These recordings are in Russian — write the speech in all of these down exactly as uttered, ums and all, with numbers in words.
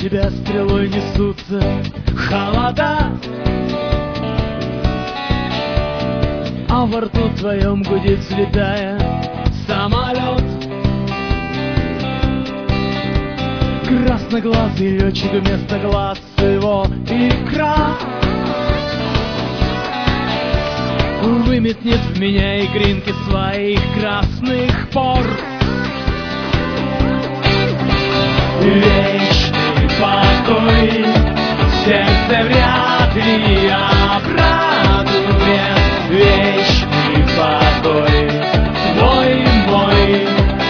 тебя стрелой несутся холода, а во рту твоем гудит, взлетая, самолет. Красноглазый летчик, вместо глаз его икра выметнет в меня игринки своих красных пор. Вечный покой сердце вряд ли обрадует. Вечный покой твой мой.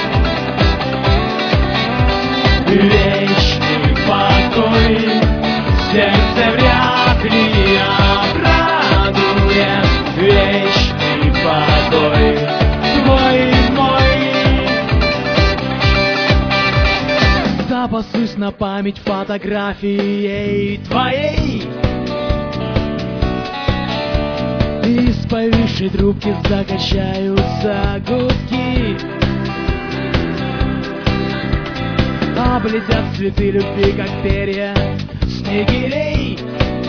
Вечный покой сердце вряд ли обрадует. Вечный покой твой мой. Запасусь на память фотографией твоей. Из повисшей трубки закачаются гудки, облетят цветы любви, как перья снегирей.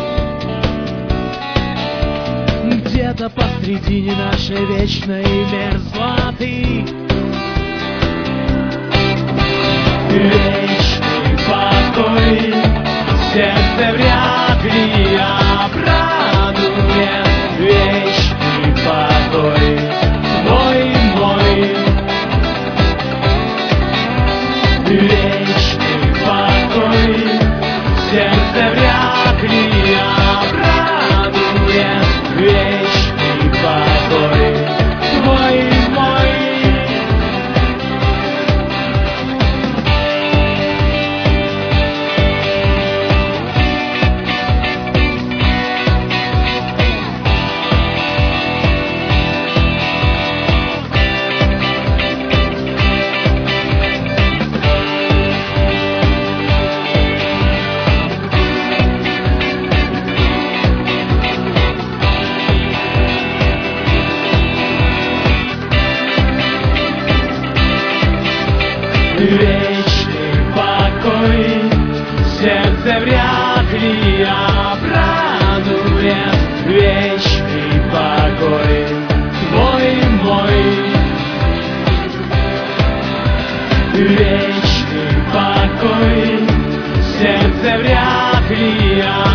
Где-то посредине нашей вечной мерзлоты вечный покой сердце вряд ли обрадует. Вечный покой твой мой. Вечный покой сердце вряд ли обрадует. Вечный покой твой мой. Вечный покой сердце вряд ли обрадует. Вечный покой твой мой. Вечный покой сердце вряд ли обрадует.